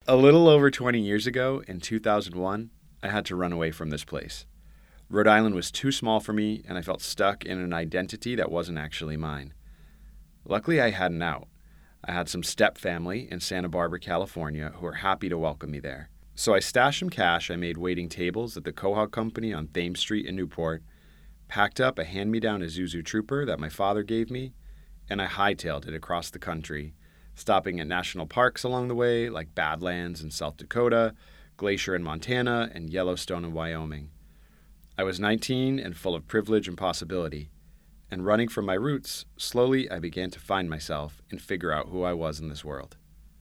A little over 20 years ago, in 2001, I had to run away from this place. Rhode Island was too small for me, and I felt stuck in an identity that wasn't actually mine. Luckily, I had an out. I had some step family in Santa Barbara, California, who were happy to welcome me there. So I stashed some cash I made waiting tables at the Quahog Company on Thames Street in Newport, packed up a hand-me-down Isuzu Trooper that my father gave me, and I hightailed it across the country, stopping at national parks along the way like Badlands in South Dakota, Glacier in Montana, and Yellowstone in Wyoming. I was 19 and full of privilege and possibility, and running from my roots, slowly I began to find myself and figure out who I was in this world.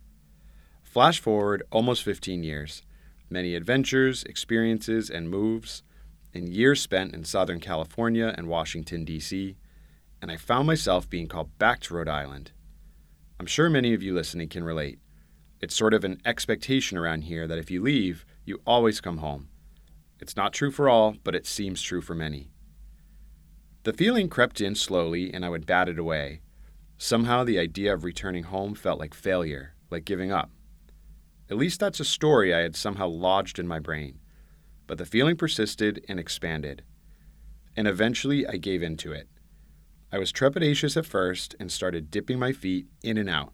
Flash forward almost 15 years, many adventures, experiences, and moves, and years spent in Southern California and Washington, D.C., and I found myself being called back to Rhode Island. I'm sure many of you listening can relate. It's sort of an expectation around here that if you leave, you always come home. It's not true for all, but it seems true for many. The feeling crept in slowly, and I would bat it away. Somehow the idea of returning home felt like failure, like giving up. At least that's a story I had somehow lodged in my brain. But the feeling persisted and expanded. And eventually I gave in to it. I was trepidatious at first and started dipping my feet in and out.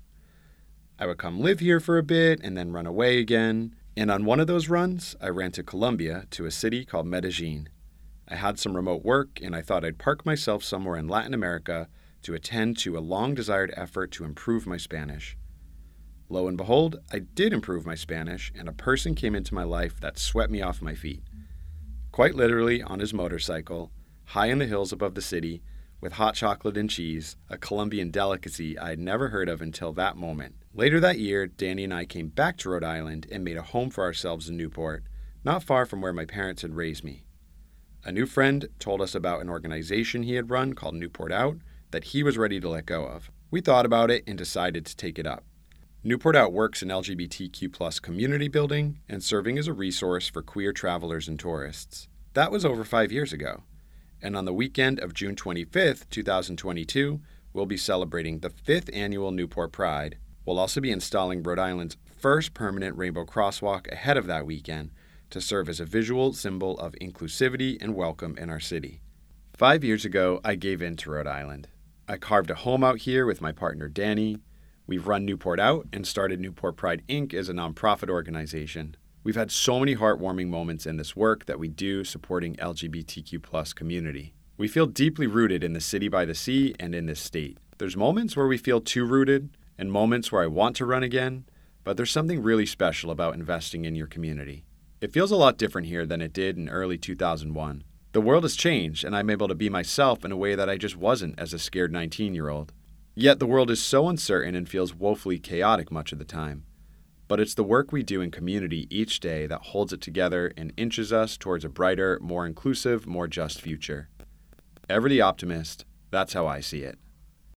I would come live here for a bit and then run away again. And on one of those runs, I ran to Colombia, to a city called Medellin. I had some remote work, and I thought I'd park myself somewhere in Latin America to attend to a long-desired effort to improve my Spanish. Lo and behold, I did improve my Spanish, and a person came into my life that swept me off my feet. Quite literally on his motorcycle, high in the hills above the city, with hot chocolate and cheese, a Colombian delicacy I had never heard of until that moment. Later that year, Danny and I came back to Rhode Island and made a home for ourselves in Newport, not far from where my parents had raised me. A new friend told us about an organization he had run called Newport Out that he was ready to let go of. We thought about it and decided to take it up. Newport Out works in LGBTQ+ community building and serving as a resource for queer travelers and tourists. That was over 5 years ago. And on the weekend of June 25th, 2022, we'll be celebrating the 5th annual Newport Pride. We'll also be installing Rhode Island's first permanent rainbow crosswalk ahead of that weekend to serve as a visual symbol of inclusivity and welcome in our city. 5 years ago, I gave in to Rhode Island. I carved a home out here with my partner Danny. We've run Newport Out and started Newport Pride, Inc. as a nonprofit organization. We've had so many heartwarming moments in this work that we do supporting LGBTQ+ community. We feel deeply rooted in the city by the sea and in this state. There's moments where we feel too rooted and moments where I want to run again, but there's something really special about investing in your community. It feels a lot different here than it did in early 2001. The world has changed, and I'm able to be myself in a way that I just wasn't as a scared 19-year-old. Yet the world is so uncertain and feels woefully chaotic much of the time. But it's the work we do in community each day that holds it together and inches us towards a brighter, more inclusive, more just future. Ever the optimist, that's how I see it.